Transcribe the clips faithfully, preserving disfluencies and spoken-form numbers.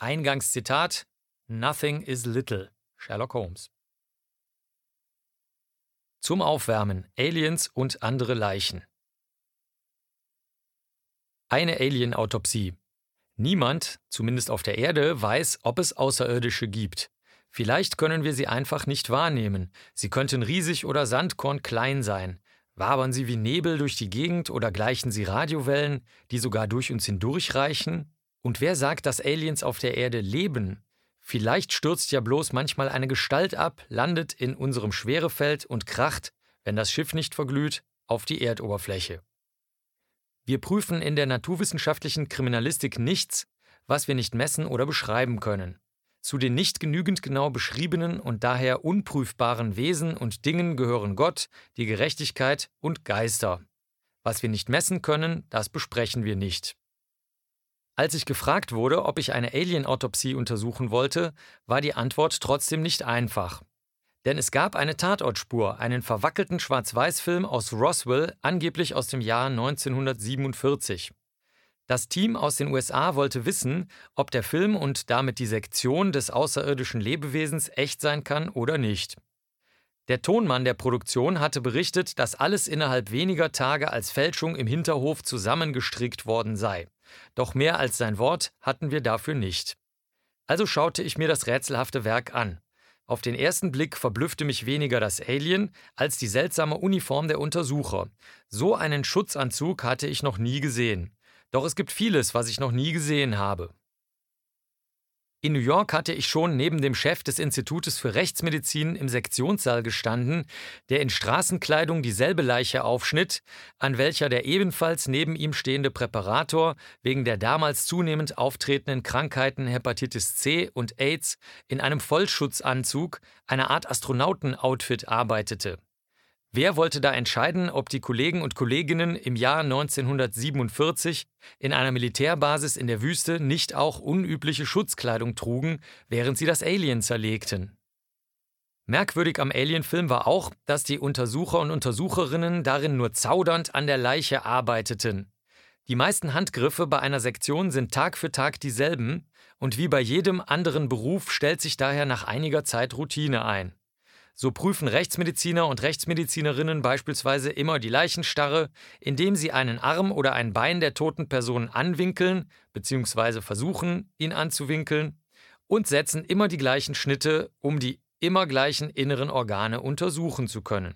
Eingangszitat: Nothing is little. Sherlock Holmes. Zum Aufwärmen: Aliens und andere Leichen. Eine Alien-Autopsie. Niemand, zumindest auf der Erde, weiß, ob es Außerirdische gibt. Vielleicht können wir sie einfach nicht wahrnehmen. Sie könnten riesig oder sandkornklein sein. Wabern sie wie Nebel durch die Gegend oder gleichen sie Radiowellen, die sogar durch uns hindurchreichen? Und wer sagt, dass Aliens auf der Erde leben? Vielleicht stürzt ja bloß manchmal eine Gestalt ab, landet in unserem Schwerefeld und kracht, wenn das Schiff nicht verglüht, auf die Erdoberfläche. Wir prüfen in der naturwissenschaftlichen Kriminalistik nichts, was wir nicht messen oder beschreiben können. Zu den nicht genügend genau beschriebenen und daher unprüfbaren Wesen und Dingen gehören Gott, die Gerechtigkeit und Geister. Was wir nicht messen können, das besprechen wir nicht. Als ich gefragt wurde, ob ich eine Alien-Autopsie untersuchen wollte, war die Antwort trotzdem nicht einfach. Denn es gab eine Tatortspur, einen verwackelten Schwarz-Weiß-Film aus Roswell, angeblich aus dem Jahr neunzehnhundertsiebenundvierzig. Das Team aus den U S A wollte wissen, ob der Film und damit die Sektion des außerirdischen Lebewesens echt sein kann oder nicht. Der Tonmann der Produktion hatte berichtet, dass alles innerhalb weniger Tage als Fälschung im Hinterhof zusammengestrickt worden sei. Doch mehr als sein Wort hatten wir dafür nicht. Also schaute ich mir das rätselhafte Werk an. Auf den ersten Blick verblüffte mich weniger das Alien als die seltsame Uniform der Untersucher. So einen Schutzanzug hatte ich noch nie gesehen. Doch es gibt vieles, was ich noch nie gesehen habe. In New York hatte ich schon neben dem Chef des Institutes für Rechtsmedizin im Sektionssaal gestanden, der in Straßenkleidung dieselbe Leiche aufschnitt, an welcher der ebenfalls neben ihm stehende Präparator wegen der damals zunehmend auftretenden Krankheiten Hepatitis C und AIDS in einem Vollschutzanzug, einer Art Astronauten-Outfit, arbeitete. Wer wollte da entscheiden, ob die Kollegen und Kolleginnen im Jahr neunzehnhundertsiebenundvierzig in einer Militärbasis in der Wüste nicht auch unübliche Schutzkleidung trugen, während sie das Alien zerlegten? Merkwürdig am Alien-Film war auch, dass die Untersucher und Untersucherinnen darin nur zaudernd an der Leiche arbeiteten. Die meisten Handgriffe bei einer Sektion sind Tag für Tag dieselben und wie bei jedem anderen Beruf stellt sich daher nach einiger Zeit Routine ein. So prüfen Rechtsmediziner und Rechtsmedizinerinnen beispielsweise immer die Leichenstarre, indem sie einen Arm oder ein Bein der toten Person anwinkeln bzw. versuchen, ihn anzuwinkeln, und setzen immer die gleichen Schnitte, um die immer gleichen inneren Organe untersuchen zu können.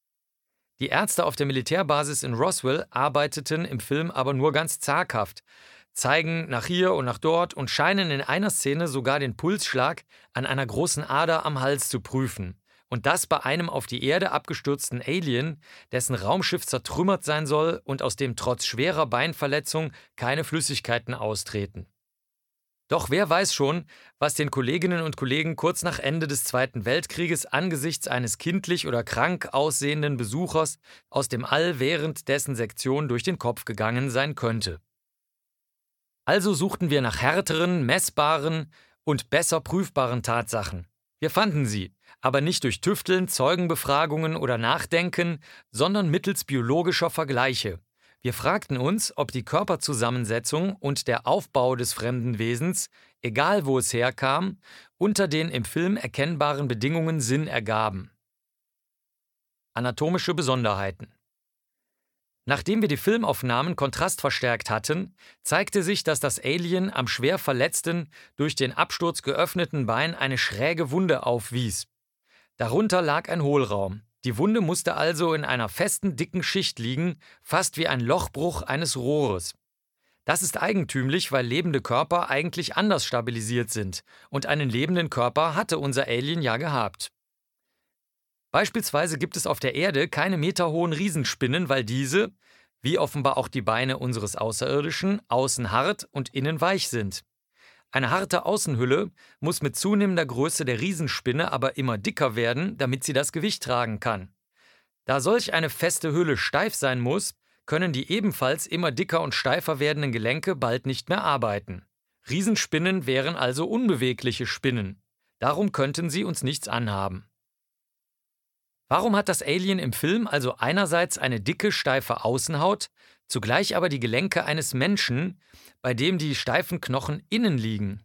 Die Ärzte auf der Militärbasis in Roswell arbeiteten im Film aber nur ganz zaghaft, zeigen nach hier und nach dort und scheinen in einer Szene sogar den Pulsschlag an einer großen Ader am Hals zu prüfen. Und das bei einem auf die Erde abgestürzten Alien, dessen Raumschiff zertrümmert sein soll und aus dem trotz schwerer Beinverletzung keine Flüssigkeiten austreten. Doch wer weiß schon, was den Kolleginnen und Kollegen kurz nach Ende des Zweiten Weltkrieges angesichts eines kindlich oder krank aussehenden Besuchers aus dem All während dessen Sektion durch den Kopf gegangen sein könnte. Also suchten wir nach härteren, messbaren und besser prüfbaren Tatsachen. Wir fanden sie, aber nicht durch Tüfteln, Zeugenbefragungen oder Nachdenken, sondern mittels biologischer Vergleiche. Wir fragten uns, ob die Körperzusammensetzung und der Aufbau des fremden Wesens, egal wo es herkam, unter den im Film erkennbaren Bedingungen Sinn ergaben. Anatomische Besonderheiten. Nachdem wir die Filmaufnahmen kontrastverstärkt hatten, zeigte sich, dass das Alien am schwer verletzten, durch den Absturz geöffneten Bein eine schräge Wunde aufwies. Darunter lag ein Hohlraum. Die Wunde musste also in einer festen, dicken Schicht liegen, fast wie ein Lochbruch eines Rohres. Das ist eigentümlich, weil lebende Körper eigentlich anders stabilisiert sind, und einen lebenden Körper hatte unser Alien ja gehabt. Beispielsweise gibt es auf der Erde keine meterhohen Riesenspinnen, weil diese, wie offenbar auch die Beine unseres Außerirdischen, außen hart und innen weich sind. Eine harte Außenhülle muss mit zunehmender Größe der Riesenspinne aber immer dicker werden, damit sie das Gewicht tragen kann. Da solch eine feste Hülle steif sein muss, können die ebenfalls immer dicker und steifer werdenden Gelenke bald nicht mehr arbeiten. Riesenspinnen wären also unbewegliche Spinnen. Darum könnten sie uns nichts anhaben. Warum hat das Alien im Film also einerseits eine dicke, steife Außenhaut, zugleich aber die Gelenke eines Menschen, bei dem die steifen Knochen innen liegen?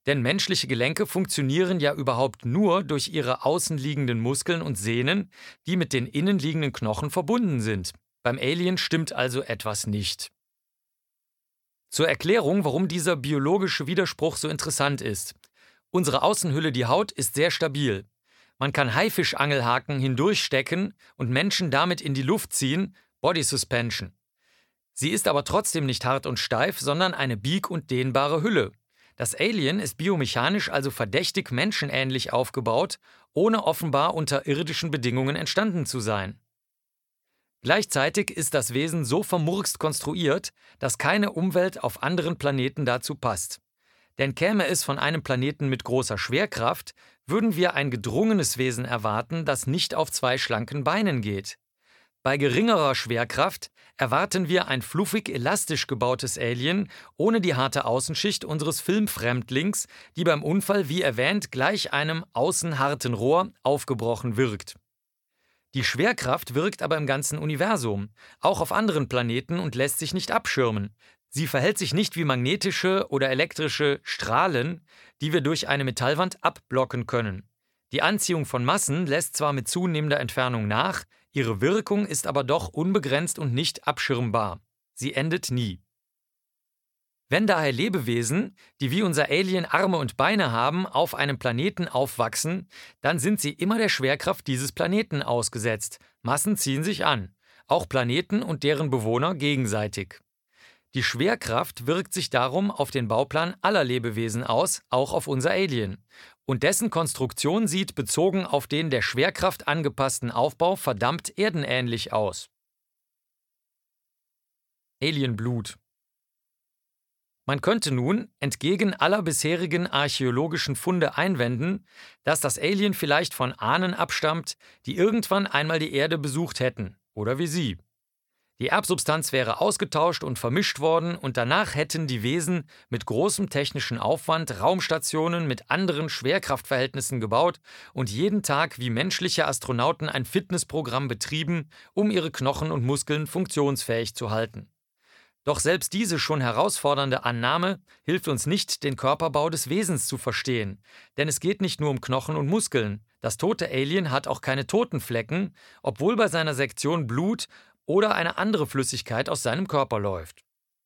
Denn menschliche Gelenke funktionieren ja überhaupt nur durch ihre außenliegenden Muskeln und Sehnen, die mit den innenliegenden Knochen verbunden sind. Beim Alien stimmt also etwas nicht. Zur Erklärung, warum dieser biologische Widerspruch so interessant ist. Unsere Außenhülle, die Haut, ist sehr stabil. Man kann Haifischangelhaken hindurchstecken und Menschen damit in die Luft ziehen, Body Suspension. Sie ist aber trotzdem nicht hart und steif, sondern eine bieg- und dehnbare Hülle. Das Alien ist biomechanisch also verdächtig menschenähnlich aufgebaut, ohne offenbar unter irdischen Bedingungen entstanden zu sein. Gleichzeitig ist das Wesen so vermurkst konstruiert, dass keine Umwelt auf anderen Planeten dazu passt. Denn käme es von einem Planeten mit großer Schwerkraft, würden wir ein gedrungenes Wesen erwarten, das nicht auf zwei schlanken Beinen geht. Bei geringerer Schwerkraft erwarten wir ein fluffig elastisch gebautes Alien ohne die harte Außenschicht unseres Filmfremdlings, die beim Unfall, wie erwähnt, gleich einem außen harten Rohr aufgebrochen wirkt. Die Schwerkraft wirkt aber im ganzen Universum, auch auf anderen Planeten und lässt sich nicht abschirmen. Sie verhält sich nicht wie magnetische oder elektrische Strahlen, die wir durch eine Metallwand abblocken können. Die Anziehung von Massen lässt zwar mit zunehmender Entfernung nach, ihre Wirkung ist aber doch unbegrenzt und nicht abschirmbar. Sie endet nie. Wenn daher Lebewesen, die wie unser Alien Arme und Beine haben, auf einem Planeten aufwachsen, dann sind sie immer der Schwerkraft dieses Planeten ausgesetzt. Massen ziehen sich an, auch Planeten und deren Bewohner gegenseitig. Die Schwerkraft wirkt sich darum auf den Bauplan aller Lebewesen aus, auch auf unser Alien. Und dessen Konstruktion sieht bezogen auf den der Schwerkraft angepassten Aufbau verdammt erdenähnlich aus. Alienblut. Man könnte nun, entgegen aller bisherigen archäologischen Funde einwenden, dass das Alien vielleicht von Ahnen abstammt, die irgendwann einmal die Erde besucht hätten, oder wie Sie. Die Erbsubstanz wäre ausgetauscht und vermischt worden und danach hätten die Wesen mit großem technischen Aufwand Raumstationen mit anderen Schwerkraftverhältnissen gebaut und jeden Tag wie menschliche Astronauten ein Fitnessprogramm betrieben, um ihre Knochen und Muskeln funktionsfähig zu halten. Doch selbst diese schon herausfordernde Annahme hilft uns nicht, den Körperbau des Wesens zu verstehen. Denn es geht nicht nur um Knochen und Muskeln. Das tote Alien hat auch keine Totenflecken, obwohl bei seiner Sektion Blut oder eine andere Flüssigkeit aus seinem Körper läuft.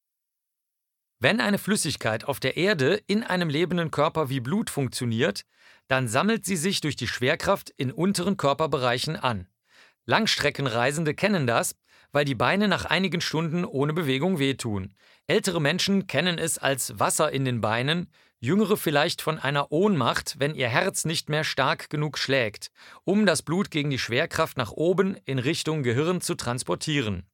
Wenn eine Flüssigkeit auf der Erde in einem lebenden Körper wie Blut funktioniert, dann sammelt sie sich durch die Schwerkraft in unteren Körperbereichen an. Langstreckenreisende kennen das, weil die Beine nach einigen Stunden ohne Bewegung wehtun. Ältere Menschen kennen es als Wasser in den Beinen, jüngere vielleicht von einer Ohnmacht, wenn ihr Herz nicht mehr stark genug schlägt, um das Blut gegen die Schwerkraft nach oben in Richtung Gehirn zu transportieren.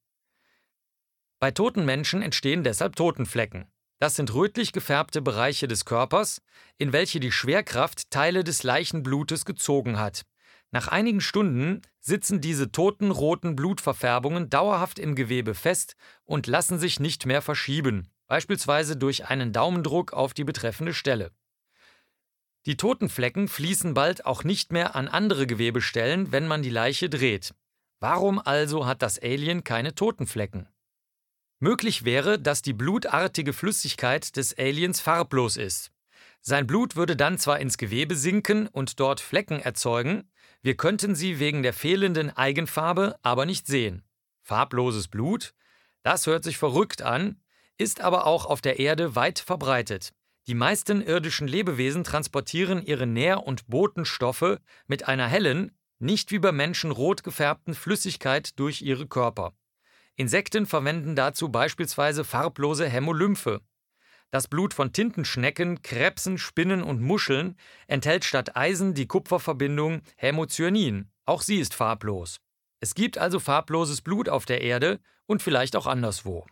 Bei toten Menschen entstehen deshalb Totenflecken. Das sind rötlich gefärbte Bereiche des Körpers, in welche die Schwerkraft Teile des Leichenblutes gezogen hat. Nach einigen Stunden sitzen diese toten roten Blutverfärbungen dauerhaft im Gewebe fest und lassen sich nicht mehr verschieben, beispielsweise durch einen Daumendruck auf die betreffende Stelle. Die Totenflecken fließen bald auch nicht mehr an andere Gewebestellen, wenn man die Leiche dreht. Warum also hat das Alien keine Totenflecken? Möglich wäre, dass die blutartige Flüssigkeit des Aliens farblos ist. Sein Blut würde dann zwar ins Gewebe sinken und dort Flecken erzeugen, wir könnten sie wegen der fehlenden Eigenfarbe aber nicht sehen. Farbloses Blut? Das hört sich verrückt an, ist aber auch auf der Erde weit verbreitet. Die meisten irdischen Lebewesen transportieren ihre Nähr- und Botenstoffe mit einer hellen, nicht wie bei Menschen rot gefärbten Flüssigkeit durch ihre Körper. Insekten verwenden dazu beispielsweise farblose Hämolymphe. Das Blut von Tintenschnecken, Krebsen, Spinnen und Muscheln enthält statt Eisen die Kupferverbindung Hämocyanin. Auch sie ist farblos. Es gibt also farbloses Blut auf der Erde und vielleicht auch anderswo.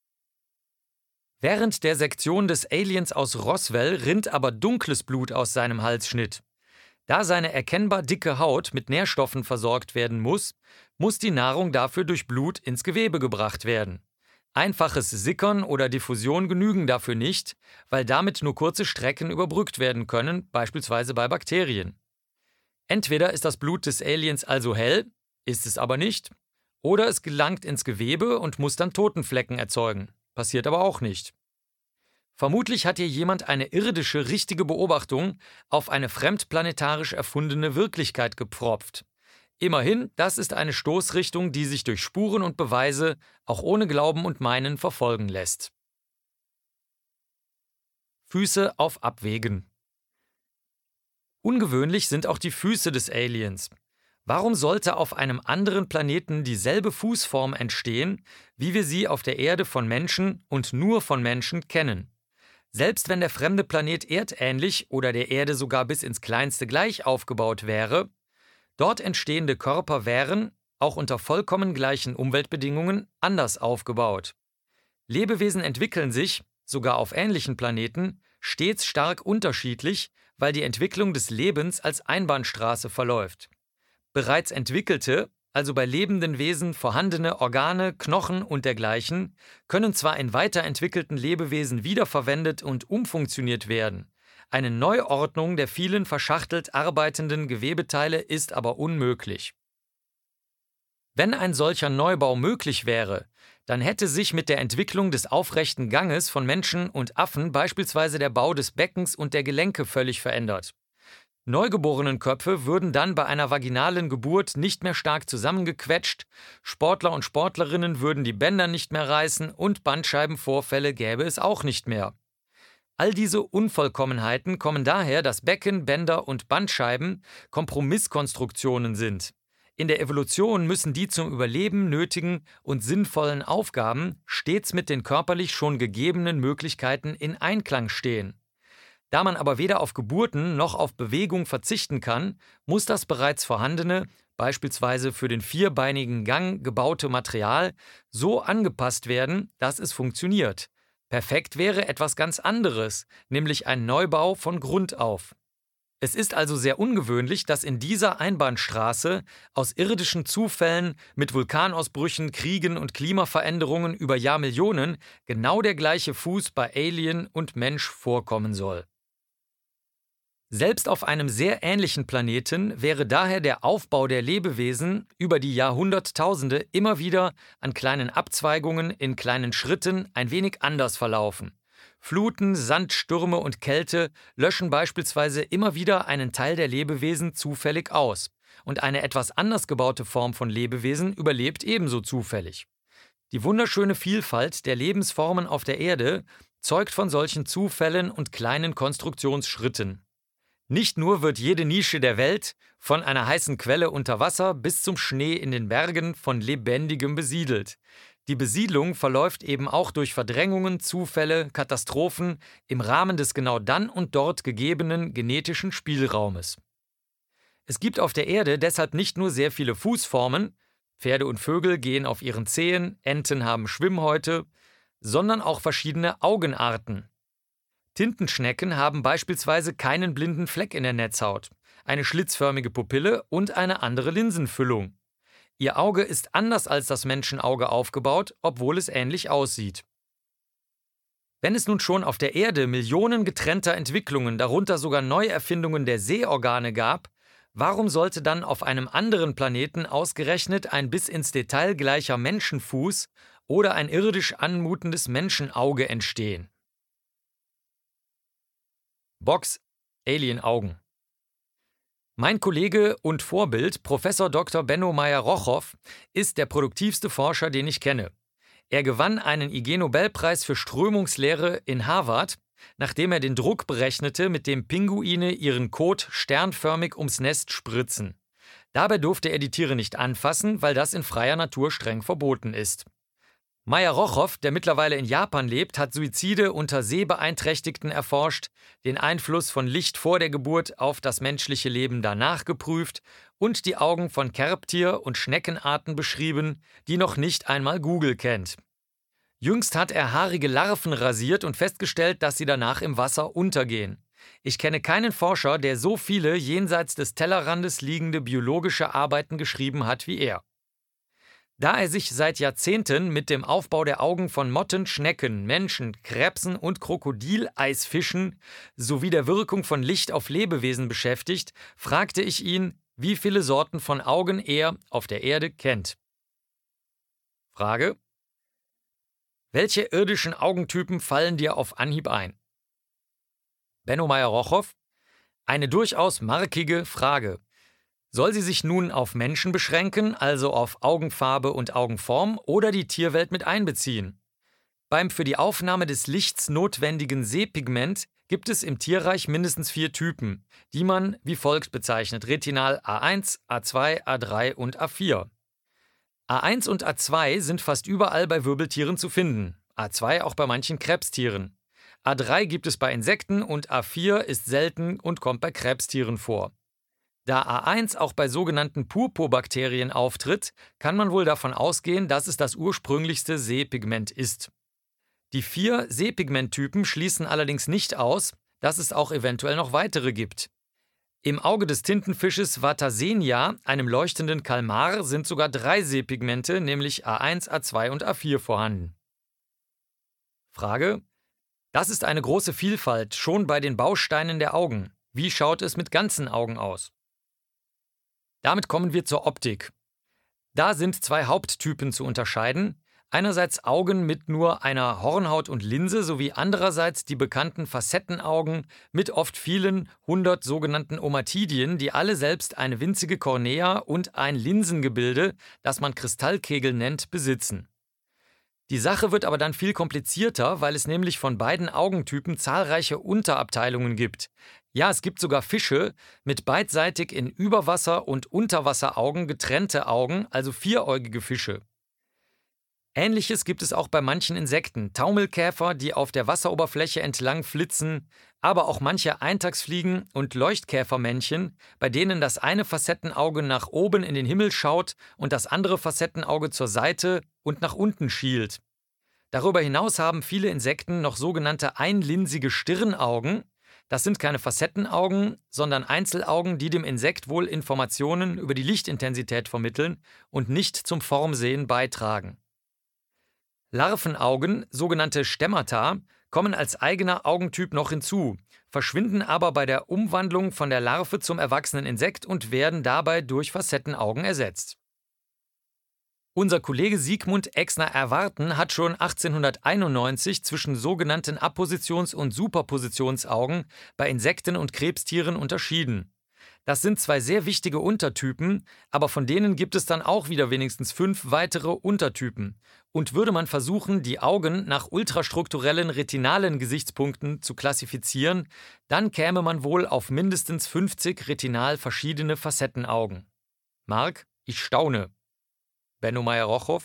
Während der Sektion des Aliens aus Roswell rinnt aber dunkles Blut aus seinem Halsschnitt. Da seine erkennbar dicke Haut mit Nährstoffen versorgt werden muss, muss die Nahrung dafür durch Blut ins Gewebe gebracht werden. Einfaches Sickern oder Diffusion genügen dafür nicht, weil damit nur kurze Strecken überbrückt werden können, beispielsweise bei Bakterien. Entweder ist das Blut des Aliens also hell, ist es aber nicht, oder es gelangt ins Gewebe und muss dann Totenflecken erzeugen. Passiert aber auch nicht. Vermutlich hat hier jemand eine irdische richtige Beobachtung auf eine fremdplanetarisch erfundene Wirklichkeit gepfropft. Immerhin, das ist eine Stoßrichtung, die sich durch Spuren und Beweise auch ohne Glauben und Meinen verfolgen lässt. Füße auf Abwägen. Ungewöhnlich sind auch die Füße des Aliens. Warum sollte auf einem anderen Planeten dieselbe Fußform entstehen, wie wir sie auf der Erde von Menschen und nur von Menschen kennen? Selbst wenn der fremde Planet erdähnlich oder der Erde sogar bis ins Kleinste gleich aufgebaut wäre, dort entstehende Körper wären, auch unter vollkommen gleichen Umweltbedingungen, anders aufgebaut. Lebewesen entwickeln sich, sogar auf ähnlichen Planeten, stets stark unterschiedlich, weil die Entwicklung des Lebens als Einbahnstraße verläuft. Bereits entwickelte, also bei lebenden Wesen vorhandene Organe, Knochen und dergleichen, können zwar in weiterentwickelten Lebewesen wiederverwendet und umfunktioniert werden. Eine Neuordnung der vielen verschachtelt arbeitenden Gewebeteile ist aber unmöglich. Wenn ein solcher Neubau möglich wäre, dann hätte sich mit der Entwicklung des aufrechten Ganges von Menschen und Affen beispielsweise der Bau des Beckens und der Gelenke völlig verändert. Neugeborenenköpfe würden dann bei einer vaginalen Geburt nicht mehr stark zusammengequetscht, Sportler und Sportlerinnen würden die Bänder nicht mehr reißen und Bandscheibenvorfälle gäbe es auch nicht mehr. All diese Unvollkommenheiten kommen daher, dass Becken, Bänder und Bandscheiben Kompromisskonstruktionen sind. In der Evolution müssen die zum Überleben nötigen und sinnvollen Aufgaben stets mit den körperlich schon gegebenen Möglichkeiten in Einklang stehen. Da man aber weder auf Geburten noch auf Bewegung verzichten kann, muss das bereits vorhandene, beispielsweise für den vierbeinigen Gang gebaute Material so angepasst werden, dass es funktioniert. Perfekt wäre etwas ganz anderes, nämlich ein Neubau von Grund auf. Es ist also sehr ungewöhnlich, dass in dieser Einbahnstraße aus irdischen Zufällen mit Vulkanausbrüchen, Kriegen und Klimaveränderungen über Jahrmillionen genau der gleiche Fuß bei Alien und Mensch vorkommen soll. Selbst auf einem sehr ähnlichen Planeten wäre daher der Aufbau der Lebewesen über die Jahrhunderttausende immer wieder an kleinen Abzweigungen in kleinen Schritten ein wenig anders verlaufen. Fluten, Sandstürme und Kälte löschen beispielsweise immer wieder einen Teil der Lebewesen zufällig aus. Und eine etwas anders gebaute Form von Lebewesen überlebt ebenso zufällig. Die wunderschöne Vielfalt der Lebensformen auf der Erde zeugt von solchen Zufällen und kleinen Konstruktionsschritten. Nicht nur wird jede Nische der Welt, von einer heißen Quelle unter Wasser bis zum Schnee in den Bergen, von Lebendigem besiedelt. Die Besiedlung verläuft eben auch durch Verdrängungen, Zufälle, Katastrophen im Rahmen des genau dann und dort gegebenen genetischen Spielraumes. Es gibt auf der Erde deshalb nicht nur sehr viele Fußformen, Pferde und Vögel gehen auf ihren Zehen, Enten haben Schwimmhäute, sondern auch verschiedene Augenarten. Tintenschnecken haben beispielsweise keinen blinden Fleck in der Netzhaut, eine schlitzförmige Pupille und eine andere Linsenfüllung. Ihr Auge ist anders als das Menschenauge aufgebaut, obwohl es ähnlich aussieht. Wenn es nun schon auf der Erde Millionen getrennter Entwicklungen, darunter sogar Neuerfindungen der Sehorgane gab, warum sollte dann auf einem anderen Planeten ausgerechnet ein bis ins Detail gleicher Menschenfuß oder ein irdisch anmutendes Menschenauge entstehen? Box Alien-Augen. Mein Kollege und Vorbild, Professor Doktor Benno Meyer-Rochow, ist der produktivste Forscher, den ich kenne. Er gewann einen I G-Nobelpreis für Strömungslehre in Harvard, nachdem er den Druck berechnete, mit dem Pinguine ihren Kot sternförmig ums Nest spritzen. Dabei durfte er die Tiere nicht anfassen, weil das in freier Natur streng verboten ist. Meyer-Rochow, der mittlerweile in Japan lebt, hat Suizide unter Sehbeeinträchtigten erforscht, den Einfluss von Licht vor der Geburt auf das menschliche Leben danach geprüft und die Augen von Kräbtier- und Schneckenarten beschrieben, die noch nicht einmal Google kennt. Jüngst hat er haarige Larven rasiert und festgestellt, dass sie danach im Wasser untergehen. Ich kenne keinen Forscher, der so viele jenseits des Tellerrandes liegende biologische Arbeiten geschrieben hat wie er. Da er sich seit Jahrzehnten mit dem Aufbau der Augen von Motten, Schnecken, Menschen, Krebsen und Krokodileisfischen sowie der Wirkung von Licht auf Lebewesen beschäftigt, fragte ich ihn, wie viele Sorten von Augen er auf der Erde kennt. Frage: Welche irdischen Augentypen fallen dir auf Anhieb ein? Benno Meyer-Rochow: Eine durchaus markige Frage. Soll sie sich nun auf Menschen beschränken, also auf Augenfarbe und Augenform, oder die Tierwelt mit einbeziehen? Beim für die Aufnahme des Lichts notwendigen Sehpigment gibt es im Tierreich mindestens vier Typen, die man wie folgt bezeichnet: Retinal A eins, A zwei, A drei und A vier. A eins und A zwei sind fast überall bei Wirbeltieren zu finden, A zwei auch bei manchen Krebstieren. A drei gibt es bei Insekten und A vier ist selten und kommt bei Krebstieren vor. Da A eins auch bei sogenannten Purpurbakterien auftritt, kann man wohl davon ausgehen, dass es das ursprünglichste Sehpigment ist. Die vier Sehpigmenttypen schließen allerdings nicht aus, dass es auch eventuell noch weitere gibt. Im Auge des Tintenfisches Vatasenia, einem leuchtenden Kalmar, sind sogar drei Sehpigmente, nämlich A eins, A zwei und A vier vorhanden. Frage: Das ist eine große Vielfalt, schon bei den Bausteinen der Augen. Wie schaut es mit ganzen Augen aus? Damit kommen wir zur Optik. Da sind zwei Haupttypen zu unterscheiden. Einerseits Augen mit nur einer Hornhaut und Linse sowie andererseits die bekannten Facettenaugen mit oft vielen hundert sogenannten Omatidien, die alle selbst eine winzige Kornea und ein Linsengebilde, das man Kristallkegel nennt, besitzen. Die Sache wird aber dann viel komplizierter, weil es nämlich von beiden Augentypen zahlreiche Unterabteilungen gibt. Ja, es gibt sogar Fische mit beidseitig in Überwasser- und Unterwasseraugen getrennte Augen, also vieräugige Fische. Ähnliches gibt es auch bei manchen Insekten, Taumelkäfer, die auf der Wasseroberfläche entlang flitzen, aber auch manche Eintagsfliegen und Leuchtkäfermännchen, bei denen das eine Facettenauge nach oben in den Himmel schaut und das andere Facettenauge zur Seite und nach unten schielt. Darüber hinaus haben viele Insekten noch sogenannte einlinsige Stirnaugen. Das sind keine Facettenaugen, sondern Einzelaugen, die dem Insekt wohl Informationen über die Lichtintensität vermitteln und nicht zum Formsehen beitragen. Larvenaugen, sogenannte Stemmata, kommen als eigener Augentyp noch hinzu, verschwinden aber bei der Umwandlung von der Larve zum erwachsenen Insekt und werden dabei durch Facettenaugen ersetzt. Unser Kollege Sigmund Exner-Erwarten hat schon achtzehnhunderteinundneunzig zwischen sogenannten Appositions- und Superpositionsaugen bei Insekten und Krebstieren unterschieden. Das sind zwei sehr wichtige Untertypen, aber von denen gibt es dann auch wieder wenigstens fünf weitere Untertypen. Und würde man versuchen, die Augen nach ultrastrukturellen retinalen Gesichtspunkten zu klassifizieren, dann käme man wohl auf mindestens fünfzig retinal verschiedene Facettenaugen. Marc, ich staune. Benno Meyer-Rochow: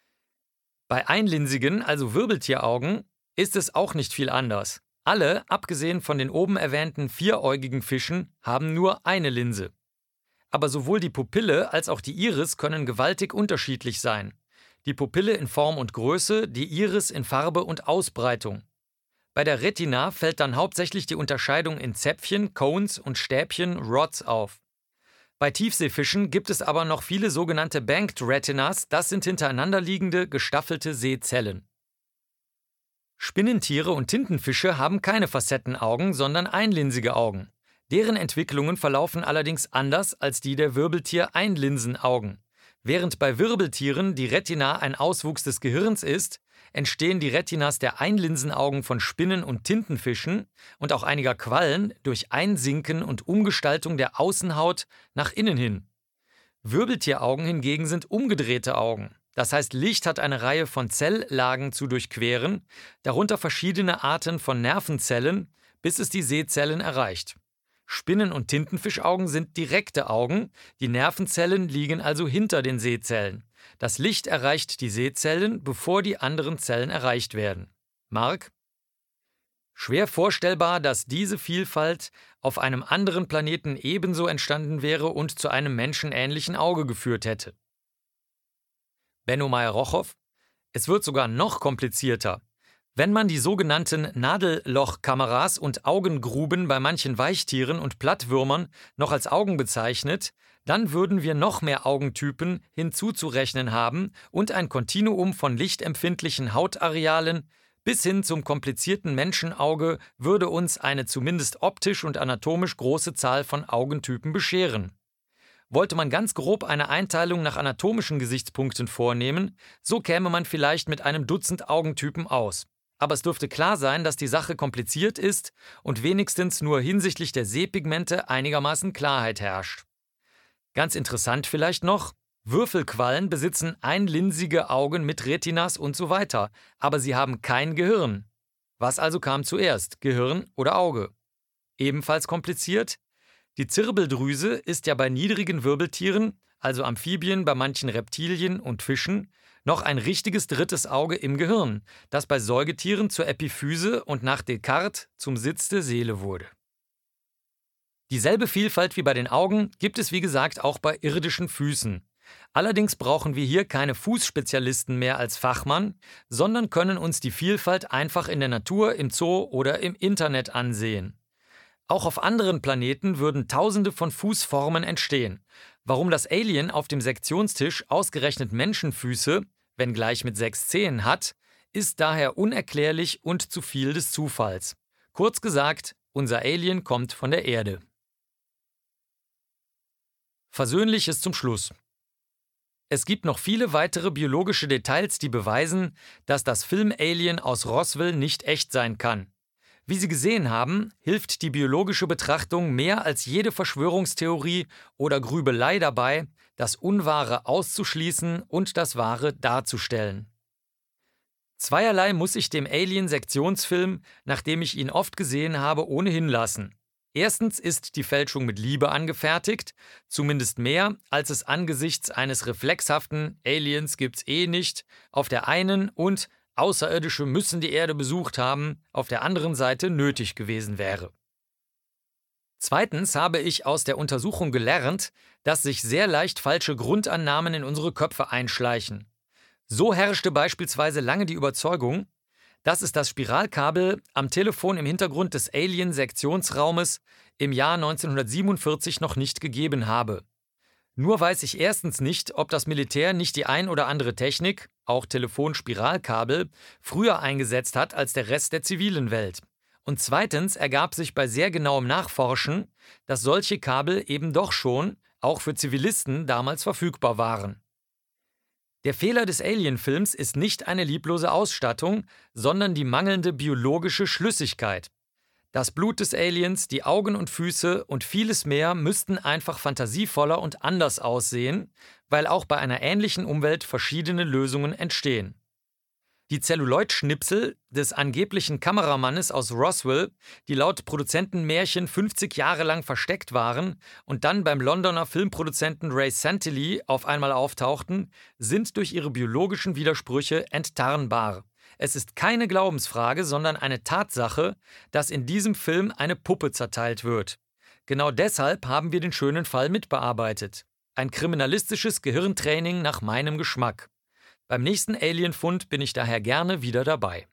Bei einlinsigen, also Wirbeltieraugen, ist es auch nicht viel anders. Alle, abgesehen von den oben erwähnten vieräugigen Fischen, haben nur eine Linse. Aber sowohl die Pupille als auch die Iris können gewaltig unterschiedlich sein. Die Pupille in Form und Größe, die Iris in Farbe und Ausbreitung. Bei der Retina fällt dann hauptsächlich die Unterscheidung in Zäpfchen, Cones und Stäbchen, Rods auf. Bei Tiefseefischen gibt es aber noch viele sogenannte Banked Retinas, das sind hintereinander liegende, gestaffelte Sehzellen. Spinnentiere und Tintenfische haben keine Facettenaugen, sondern einlinsige Augen. Deren Entwicklungen verlaufen allerdings anders als die der Wirbeltier-Einlinsenaugen. Während bei Wirbeltieren die Retina ein Auswuchs des Gehirns ist, entstehen die Retinas der Einlinsenaugen von Spinnen und Tintenfischen und auch einiger Quallen durch Einsinken und Umgestaltung der Außenhaut nach innen hin. Wirbeltieraugen hingegen sind umgedrehte Augen. Das heißt, Licht hat eine Reihe von Zelllagen zu durchqueren, darunter verschiedene Arten von Nervenzellen, bis es die Sehzellen erreicht. Spinnen- und Tintenfischaugen sind direkte Augen, die Nervenzellen liegen also hinter den Sehzellen. Das Licht erreicht die Sehzellen, bevor die anderen Zellen erreicht werden. Marc? Schwer vorstellbar, dass diese Vielfalt auf einem anderen Planeten ebenso entstanden wäre und zu einem menschenähnlichen Auge geführt hätte. Benno Meyer-Rochow: Es wird sogar noch komplizierter. Wenn man die sogenannten Nadellochkameras und Augengruben bei manchen Weichtieren und Plattwürmern noch als Augen bezeichnet, dann würden wir noch mehr Augentypen hinzuzurechnen haben und ein Kontinuum von lichtempfindlichen Hautarealen bis hin zum komplizierten Menschenauge würde uns eine zumindest optisch und anatomisch große Zahl von Augentypen bescheren. Wollte man ganz grob eine Einteilung nach anatomischen Gesichtspunkten vornehmen, so käme man vielleicht mit einem Dutzend Augentypen aus. Aber es dürfte klar sein, dass die Sache kompliziert ist und wenigstens nur hinsichtlich der Sehpigmente einigermaßen Klarheit herrscht. Ganz interessant vielleicht noch: Würfelquallen besitzen einlinsige Augen mit Retinas und so weiter, aber sie haben kein Gehirn. Was also kam zuerst, Gehirn oder Auge? Ebenfalls kompliziert: Die Zirbeldrüse ist ja bei niedrigen Wirbeltieren, also Amphibien, bei manchen Reptilien und Fischen, noch ein richtiges drittes Auge im Gehirn, das bei Säugetieren zur Epiphyse und nach Descartes zum Sitz der Seele wurde. Dieselbe Vielfalt wie bei den Augen gibt es wie gesagt auch bei irdischen Füßen. Allerdings brauchen wir hier keine Fußspezialisten mehr als Fachmann, sondern können uns die Vielfalt einfach in der Natur, im Zoo oder im Internet ansehen. Auch auf anderen Planeten würden Tausende von Fußformen entstehen. Warum das Alien auf dem Sektionstisch ausgerechnet Menschenfüße, wenngleich mit sechs Zehen, hat, ist daher unerklärlich und zu viel des Zufalls. Kurz gesagt, unser Alien kommt von der Erde. Versöhnliches zum Schluss. Es gibt noch viele weitere biologische Details, die beweisen, dass das Film-Alien aus Roswell nicht echt sein kann. Wie Sie gesehen haben, hilft die biologische Betrachtung mehr als jede Verschwörungstheorie oder Grübelei dabei, das Unwahre auszuschließen und das Wahre darzustellen. Zweierlei muss ich dem Alien-Sektionsfilm, nachdem ich ihn oft gesehen habe, ohnehin lassen. Erstens ist die Fälschung mit Liebe angefertigt, zumindest mehr, als es angesichts eines reflexhaften Aliens gibt's eh nicht auf der einen und Außerirdische müssen die Erde besucht haben auf der anderen Seite nötig gewesen wäre. Zweitens habe ich aus der Untersuchung gelernt, dass sich sehr leicht falsche Grundannahmen in unsere Köpfe einschleichen. So herrschte beispielsweise lange die Überzeugung, dass es das Spiralkabel am Telefon im Hintergrund des Alien-Sektionsraumes im Jahr neunzehnhundertsiebenundvierzig noch nicht gegeben habe. Nur weiß ich erstens nicht, ob das Militär nicht die ein oder andere Technik, auch Telefonspiralkabel, früher eingesetzt hat als der Rest der zivilen Welt. Und zweitens ergab sich bei sehr genauem Nachforschen, dass solche Kabel eben doch schon, auch für Zivilisten, damals verfügbar waren. Der Fehler des Alien-Films ist nicht eine lieblose Ausstattung, sondern die mangelnde biologische Schlüssigkeit. Das Blut des Aliens, die Augen und Füße und vieles mehr müssten einfach fantasievoller und anders aussehen, weil auch bei einer ähnlichen Umwelt verschiedene Lösungen entstehen. Die Zelluloid-Schnipsel des angeblichen Kameramannes aus Roswell, die laut Produzentenmärchen fünfzig Jahre lang versteckt waren und dann beim Londoner Filmproduzenten Ray Santilli auf einmal auftauchten, sind durch ihre biologischen Widersprüche enttarnbar. Es ist keine Glaubensfrage, sondern eine Tatsache, dass in diesem Film eine Puppe zerteilt wird. Genau deshalb haben wir den schönen Fall mitbearbeitet. Ein kriminalistisches Gehirntraining nach meinem Geschmack. Beim nächsten Alien-Fund bin ich daher gerne wieder dabei.